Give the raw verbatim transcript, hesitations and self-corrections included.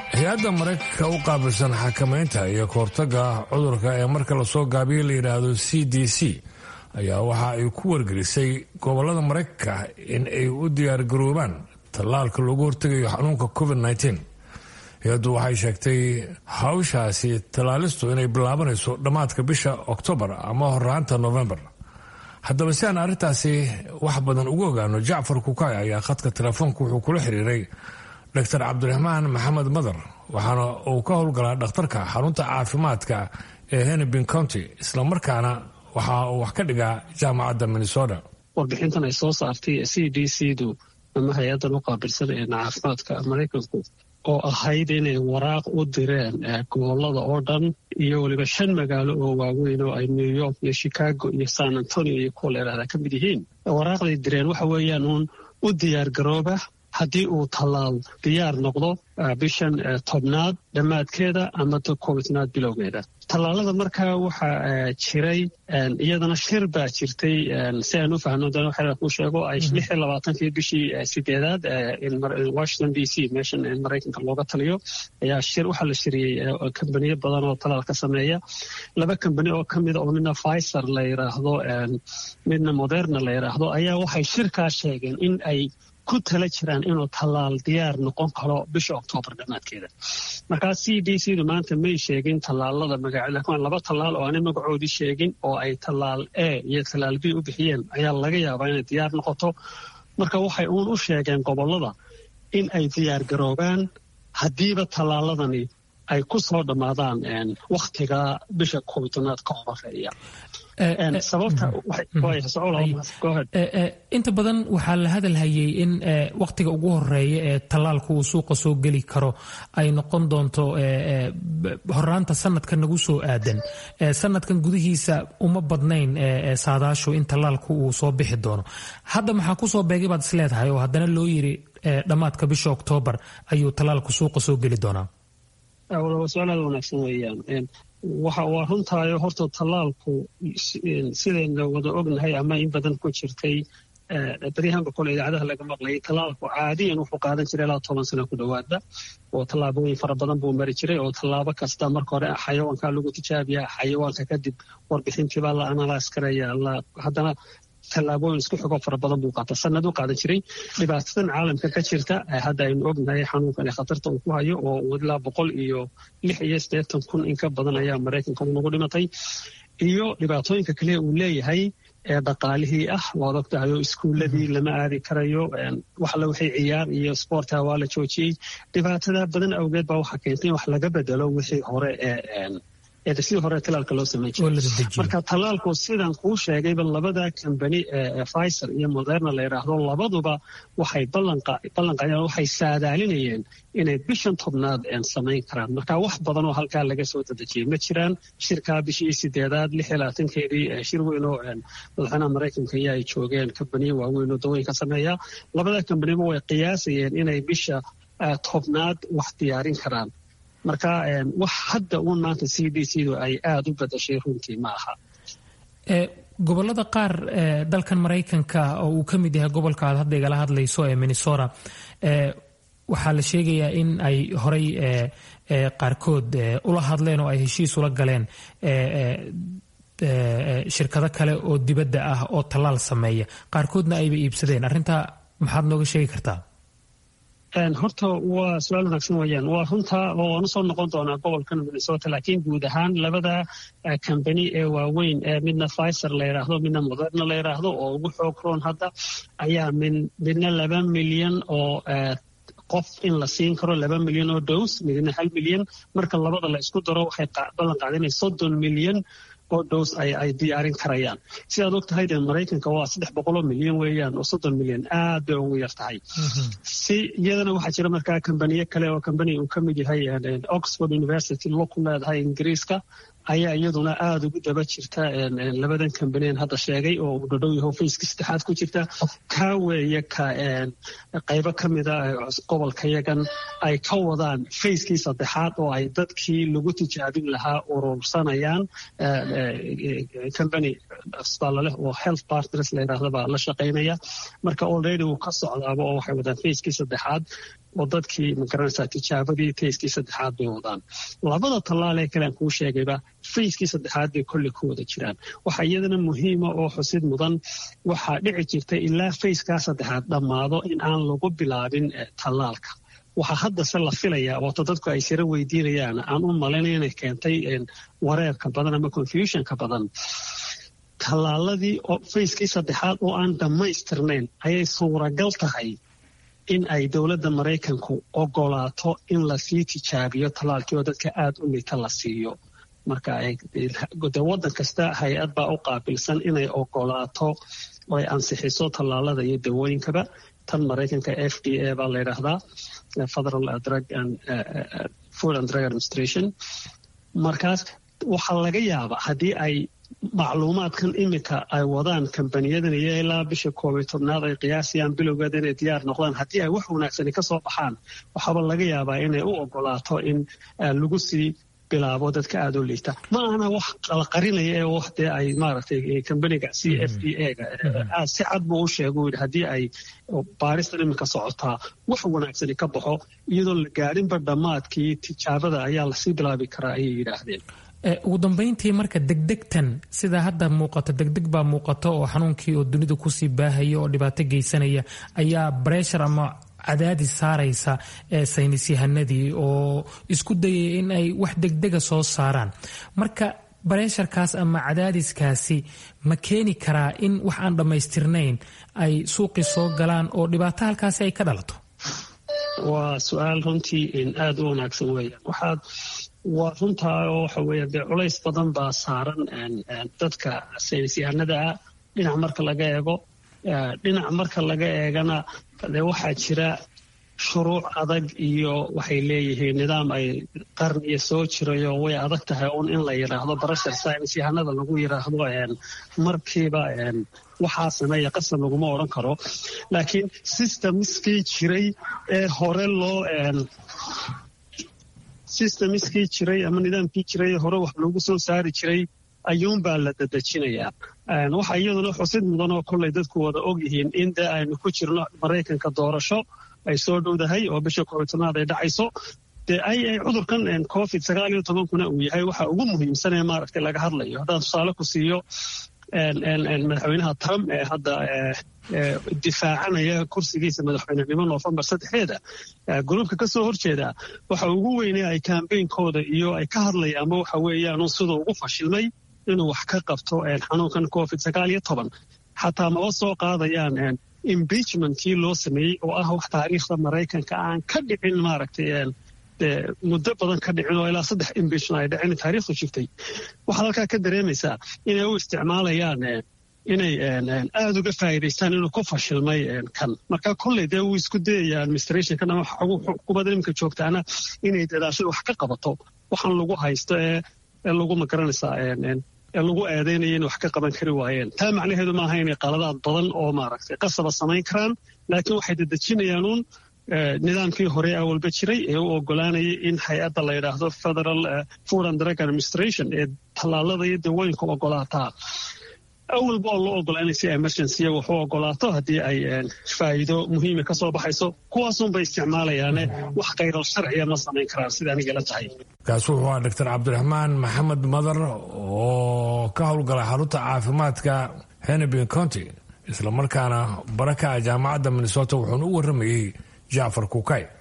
hay-adda maraykanka u qaabilsan xakamaynta iyo kahortagga cudurka ee marka lasoo gaabiyo la yidhaahdo c d c ayaa waxa ay ku wargelisay gobollada maraykanka in ay u diyaargaroobaan tallaalka loogu hortegayo xanuunka covid nteen. hay-addu waxay sheegtay hawshaasi tallaalistu inay bilaabanayso dhammaadka bisha oktoobar ama horraanta novembar. haddaba si aan arrintaasi wax badan ugu ogaano, jacfar kukay ayaa khadka telefoonka wuxuu kula xiriiray doctor cabdiraxmaan maxamed madar, waxaana uu ka howlgalaa dhakhtarka xarunta caafimaadka ee hennepin county, islamarkaana waxa uu wax ka dhigaa jaamacadda minnesota. warbixintan ay soo saartay c d c du ama hay-addan u qaabilsan ee caafimaadka maraykanku oo ahayd inay waraaq u direen gobollada oo dhan iyo weliba shan magaalo oo waaweyn oo ay new york iyo chicago iyo san antonio iyo kuwa la yidhahdaa ka mid yihiin. waraaqday direen waxa weeyaan uun u diyaargarooba haddii uu tallaal diyaar noqdo bishan tobnaad dhammaadkeeda ama koobitnaad bilowgeeda. tallaalada markaa waxaa jiray iyadana shir baa jirtay si aan u fahno dan waxaa ku sheego ay lix iyo labaatankii bishii sideedaad washington d c meeshan maraykanka looga taliyo ayaa shir waxaa la shiriyey kambaniyo badan oo tallaal ka sameeya. laba kambani oo ka mida oo midna Pfizer la yidhaahdo midna Moderna la yidhaahdo ayaa waxay shirkaa sheegeen in ay ku tala jiraan inuu tallaal diyaar noqon karo bisha oktoobar dhammaadkeeda. markaa c d c du maanta may sheegin tallaalada magaca laba tallaal oo aanay magacoodii sheegin oo ay tallaal a iyo tallaal b u bixiyeen ayaa laga yaabaa inay diyaar noqoto. marka waxay uun u sheegeen gobollada in ay diyaar garoobaan haddiiba tallaaladani ay ku soo dhammaadaan wakhtiga bisha koobitanaad ka horeeya. inta badan waxaa la hadalhayay in wakhtiga ugu horeeya ee tallaalku uu suuqa soo geli karo ay noqon doonto horaanta sanadka nagu soo aadan. sanadkan gudihiisa uma badnayn saadaashu in tallaalku uu soo bixi doono. hadda maxaa kusoo beegay baad is leedahay oo haddana loo yiri dhammaadka bisha oktoobar ayuu tallaalku suuqa soo geli doonaa? su-aalaada wanaagsan weeyaan. waxa waa runtaayo horta tallaalku sidayna wada ognahay ama in badan ku jirtay baryahanba kole idaacadaha laga maqlayay tallaalku caadiyan wuxuu qaadan jiray ilaa toban sano ku dhowaada oo tallaabooyin fara badan buu mari jiray oo tallaabo kasta marka hore xayawaanka lagu tijaabiya xayawaanka kadib warbixintii baa la analyse karaya haddana tallaabooyin isku xigoo fara badan buu qaata sanad u qaadan jiray. dhibaatadan caalamka ka jirta hadda aynu ognahay xanuunkan ee khatarta uu ku hayo oo ilaa boqol iyo lix iyo siddeetan kun in ka badan ayaa maraykanka nagu dhimatay iyo dhibaatooyinka kale uu leeyahay ee dhaqaalihii ah waad ogtahay oo iskuuladii lama aadi karayo wax la wixii ciyaar iyo sporta waa la joojiyey. dhibaatada badan awgeed baa waxaa keentay in wax laga bedelo wixii hore ee ee sidii hore tallaalka loo sameyn jiray. marka tallaalku sidan kuu sheegayba labada kambani ee Pfizer iyo Moderna la yidhaahdo labaduba waxay ballanqaadeen waxay saadaalinayeen inay bishan tobnaad samayn karaan. marka wax badan oo halkaa laga soo dadejiyey ma jiraan. shirkaa bishii sideedaad lix iyo labaatankeedii shir weyn oo madaxweynaha maraykanka ayaa ay joogeen kambaniyo waaweyn oo dawooyinka sameeya. labada kambaniba way qiyaasayeen inay bisha tobnaad wax diyaarin karaan. marka wax hadda uun maanta c d c du ay aada u badashay runtii ma aha. gobollada qaar dalkan maraykanka oo uu ka mid yahay gobolka aad hadda igala hadlayso ee minnesota waxaa la sheegayaa in ay horay qaarkood ula hadleen oo ay heshiis ula galeen shirkado kale oo dibadda ah oo tallaal sameeya, qaarkoodna ayba iibsadeen. arrintaa maxaad nooga sheegi kartaa? horta waa su-aal wanaagsan weeyaan. waa runtaa oo waan usoo noqon doonaa gobolkan minnesota laakiin guud ahaan labada kambani ee waaweyn ee midna Pfizer la yidhaahdo midna Moderna la yidhaahdo oo ugu xoog roon hadda ayaa min midna laba milyan oo qof in la siin karo laba milyan oo dose midna hal milyan. marka labada la isku daro waxay ballan qaadeen soddon milyan oo dose ay ay diyaarin karayaan. sidaad og tahay dee maraykanka waa saddex boqol oo milyan weeyaan oo soddon milyan aad bay ugu yar tahay. si iyadana waxaa jira markaa kambaniyo kale oo kambani uu ka mid yahay Oxford University lo ku leedahay Ingiriiska ayaa iyaduna aada ugu daba jirta labadan kambaniyeen hadda sheegay oo uu dhadhow yaho fayska saddexaad ku jirta. kaa weeye ka qaybo ka mida gobolka yagan ay ka wadaan fayskii saddexaad oo ay dadkii lagu tijaabin lahaa urursanayaan. company asbaala leh oo health partners la yidhaahda baa la shaqaynaya. marka already uu ka socdaaba oo waxay wadaan fayskii saddexaad oo dadkii magaranaysaa tijaabadii fayskii saddexaad bay wadaan. labada tallaal ee kale aan kuu sheegayba fayskii saddexaad bay kolley ku wada jiraan. waxaa iyadana muhiima oo xusid mudan, waxaa dhici jirta ilaa fayskaa saddexaad dhammaado in aan lagu bilaabin tallaalka. waxaa haddase la filayaa wato dadku ay sira weydiinayaan, aan u malaynaya inay keentay wareerka badan ama confusionka badan. tallaaladii fayskii saddexaad oo aan dhammaystirnayn ayay suuragal tahay in ay dowladda Maraykanku ogolaato in lasii tijaabiyo tallaalkii oo dadka aad u liita la siiyo. marka waddan kasta hay-ad baa u qaabilsan inay ogolaato oo ay ansixiso tallaalada iyo dawooyinkaba. tan Maraykanka F D A baa la yidhaahdaa, Federal Drug and uh, Food and Drug Administration. markaas waxaa laga yaabaa haddii ay macluumaadkan iminka ay wadaan kambaniyadana iyo ilaa bisha koob iyo tobnaad ay qiyaasayaan bilowgeeda inay diyaar noqdaan, haddii ay wax wanaagsani ka soo baxaan waxaaba laga yaabaa inay u ogolaato in lagu sii bilaabo dadka aad u liita. ma ahana wax la qarinaya ee wax dee ay maaragtay kambaniga C F D A-ga si cad buu u sheegay yidhi haddii ay baaristan iminka socotaa wax wanaagsani ka baxo iyadoo la gaadhinba dhammaadkii tijaabada ayaa lasii bilaabi karaa ayay yidhaahdeen. ugu dambayntii marka degdegtan sidaa hadda muuqato, degdeg baa muuqato oo xanuunkii oo dunida kusii baahaya oo dhibaato geysanaya ayaa breshar ama cadaadis saaraysa ee saynisyahanadii oo isku dayaya in ay wax degdega soo saaraan. marka bareesharkaas ama cadaadiskaasi ma keeni karaa in wax aan dhammaystirnayn ay suuqii soo galaan oo dhibaato halkaasi ay ka dhalato? waa su-aal runtii aad u wanaagsan weeyaan. waxaad waa runtaa oo waxa weeye dee culays badan baa saaran dadka saynisyahanada ah dhinac marka laga eego. dhinac marka laga eegana dee waxaa jira shuruuc adag iyo waxay leeyihiin nidaam ay qarniya soo jirayo way adag tahay un in la yidhaahdo barashar saynisyahanada lagu yidhaahdo markiiba waxaa sameeya qasab laguma odhan karo. laakiin systemskii jiray ee hore loo systemskii jiray ama nidaamkii jiray hore wax loogu soo saari jiray ayuunbaa la dadejinayaa. waxaa iyaduna xusid mudan oo kolley dadku wada og yihiin in dee aynu ku jirno Maraykanka doorasho ay soo dhowdahay oo bisha koob iyo tobnaad ay dhacayso. dee ay ay cudurkan covid sagaal iyo tobankuna uu yahay waxa ugu muhiimsan ee maaragtay laga hadlayo. haddaan tusaale ku siiyo madaxweynaha Trump ee hadda difaacanaya kursigiisa madaxweynenimo Noofembar saddexdeeda, gruubka ka soo horjeeda waxa ugu weynaa ay campaignkoda iyo ay ka hadlayaan waxa weeyaan sidoo ugu fashilmay inuu wax ka qabto xanuunkan covid sagaal iyo toban. xataa maba soo qaadayaan impeachmentkii loo sameeyey oo ah wax taariikhda Maraykanka aan ka dhicin maaragtay muddo badan ka dhicin oo ilaa saddex impeachment ay dhaceen taariikhdu jirtay. waxaad halkaa ka dareemaysaa inay u isticmaalayaan inay aad uga faa'iidaystaan inuu ku fashilmay kan. marka kolley dee uu isku dayaya administrationkan ama xukuumadda iminka joogtaana inay dadaashada wax ka qabato waxaan lagu haysto ee lagu magaranaysaa ee lagu eedeynaya in wax ka qaban kari waayeen. taa macnaheedu maaha inay qaladaad badan oo maaragtay qasaba samayn karaan, laakiin waxay dadejinayaan uun nidaamkii hore awalba jiray ee u ogolaanayay in hay-adda la yidhaahdo Federal Food and Drug Administration ee tallaalada iyo dawooyinka ogolaataa awalba oo loo ogolaanay si emergency wax u ogolaato haddii ay faa'iido muhiima ka soo baxayso. kuwaasunbay isticmaalayaane wax khayral sharciya ma samayn karaan sida aniga la tahay. kaas wuxuu ahaa doctor cabdiraxmaan maxamed madar oo ka howlgala xarunta caafimaadka Hennepin County islamarkaana baraka jaamacadda Minnesota wuxuuna u warramayay Jacfar Kukay.